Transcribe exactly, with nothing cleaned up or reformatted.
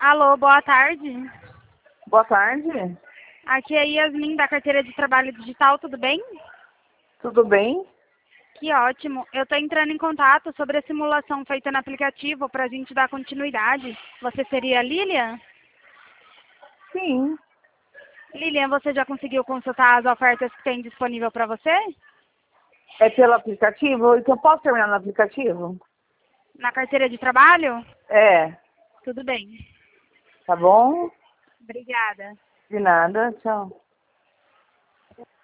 Alô, boa tarde. Boa tarde. Aqui é a Yasmin da carteira de trabalho digital, tudo bem? Tudo bem? Que ótimo. Eu estou entrando em contato sobre a simulação feita no aplicativo para a gente dar continuidade. Você seria a Lilian? Sim. Lilian, você já conseguiu consultar as ofertas que tem disponível para você? É pelo aplicativo? Então eu posso terminar no aplicativo? Na carteira de trabalho? É. Tudo bem. Tá bom? Obrigada. De nada. Tchau.